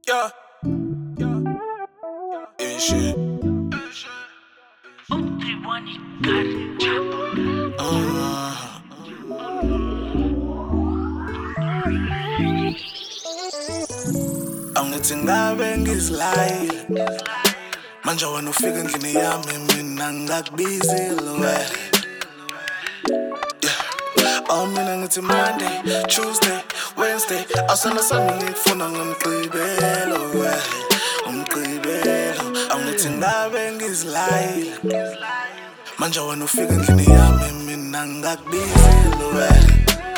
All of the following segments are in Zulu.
Yeah. Shit. Angithi ngabe ngizilahile manje wena ufika endlini yami mina ngakubizile wena. Mina ngithi Monday, Tuesday, Wednesday asana sami ngikufuna ngomgqibelo wena. Umgqibelo angithi ngabe ngizilahile manje wena ufika endlini yami mina ngakubizile wena.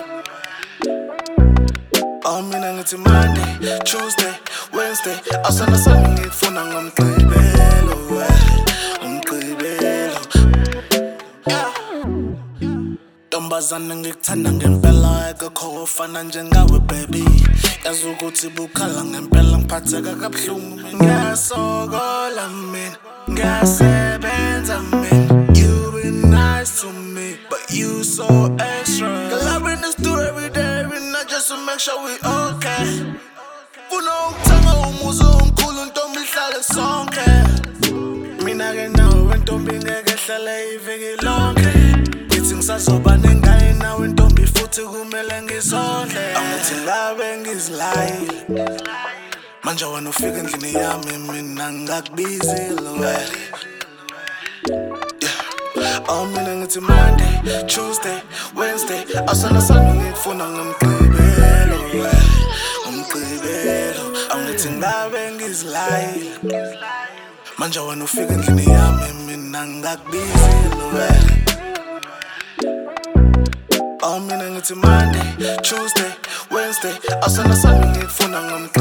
Mina ngithi Monday, Tuesday, Wednesday asana sami ngikufuna ngomgqibelo wena. Umgqibelo ntombazane ngikuthanda ngempela ekho ofana njengawe baby. Yazi ukuthi bukhala ngempela ngiphatheka kabuhlungu mina. Ngiyasokola mina, ngiyasebenza mina. You been nice to me, but you so extra. Girl, I bring this through every day, not just to make sure we okay. Funa ukuthenga umuzi omkhulu ntombi ihlale sonke. Mina ke nawe ntombi ngeke hlale iviki lonke. Ngithi ngisazoba nengane nawe ntombi futhi kumele ngizondle. Angithi ngabe ngizilahile manje wena ufika endlini yami mina ngakubizile wena. Mina ngithi Monday, Tuesday, Wednesday asana sami ngikufuna ngomgqibelo wena. Umgqibelo angithi ngabe ngizilahile manje wena ufika endlini yami mina ngakubizile wena. Mina ngithi Monday, Tuesday, Wednesday asana sami ngikufuna ngomgqibelo.